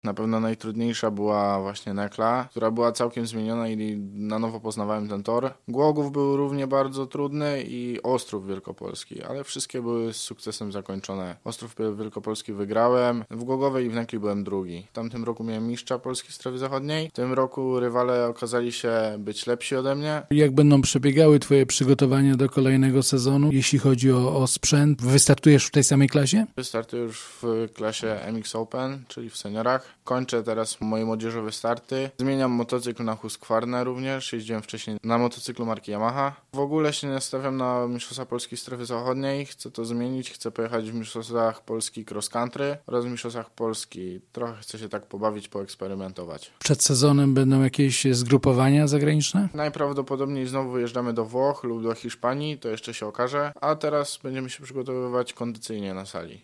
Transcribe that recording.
Na pewno najtrudniejsza była właśnie Nekla, która była całkiem zmieniona i na nowo poznawałem ten tor. Głogów był równie bardzo trudny i Ostrów Wielkopolski, ale wszystkie były z sukcesem zakończone. Ostrów Wielkopolski wygrałem, w Głogowej i w Nekli byłem drugi. W tamtym roku miałem mistrza Polski strefy zachodniej, w tym roku rywale okazali się być lepsi ode mnie. Jak będą przebiegały twoje przygotowania do kolejnego sezonu, jeśli chodzi o sprzęt? Wystartujesz w tej samej klasie? Wystartuję już w klasie MX Open, czyli w seniorach. Kończę teraz moje młodzieżowe starty. Zmieniam motocykl na Husqvarna również. Jeździłem wcześniej na motocyklu marki Yamaha. W ogóle się nastawiam na Mistrzostwa Polski strefy zachodniej. Chcę to zmienić. Chcę pojechać w Mistrzostwach Polski cross country oraz w Mistrzostwach Polski. Trochę chcę się tak pobawić, poeksperymentować. Przed sezonem będą jakieś zgrupowania zagraniczne? Najprawdopodobniej znowu wyjeżdżamy do Włoch lub do Hiszpanii. To jeszcze się okaże. A teraz będziemy się przygotowywać kondycyjnie na sali.